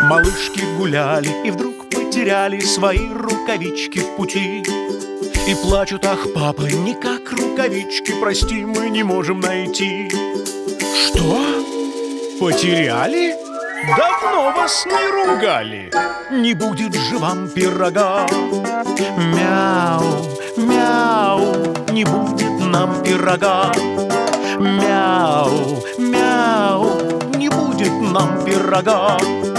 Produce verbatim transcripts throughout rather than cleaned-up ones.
Малышки гуляли и вдруг потеряли свои рукавички в пути. И плачут: ах, папа, никак рукавички, прости, мы не можем найти. Что? Потеряли? Давно вас не ругали. Не будет же вам пирога. Мяу, мяу, не будет нам пирога. Мяу, мяу, не будет нам пирога.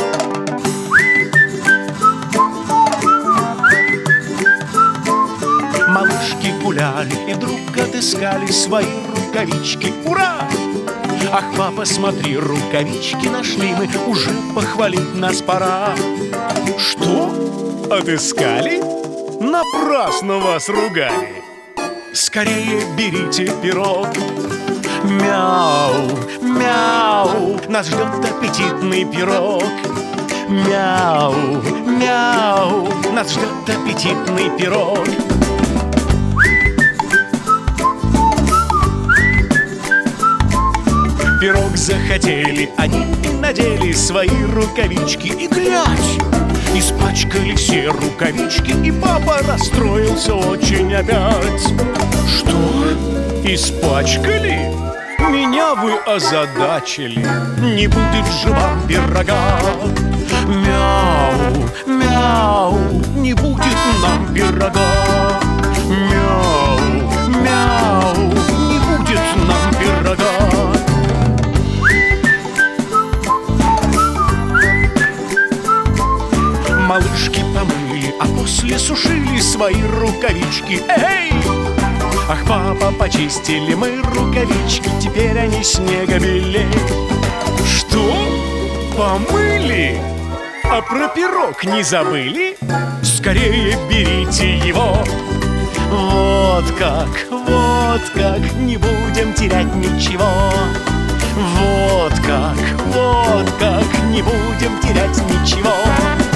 Малышки гуляли и вдруг отыскали свои рукавички. Ура! Ах, папа, смотри, рукавички нашли мы, уже похвалить нас пора. Что? Отыскали? Напрасно вас ругали. Скорее берите пирог. Мяу, мяу, нас ждет аппетитный пирог. Мяу, мяу, нас ждет аппетитный пирог. Пирог захотели они и надели свои рукавички. И глядь, испачкали все рукавички, и папа расстроился очень опять. Что? Испачкали? Меня вы озадачили. Не будет же вам пирога. Мяу, мяу, не будет нам пирога. Мяу, мяу, не будет нам пирога. Малышки помыли, а после сушили свои рукавички. Эй! Ах, папа, почистили мы рукавички, теперь они снега белей. Что? Помыли? А про пирог не забыли? Скорее берите его. Вот как, вот как, не будем терять ничего. Вот как, вот как, не будем терять ничего.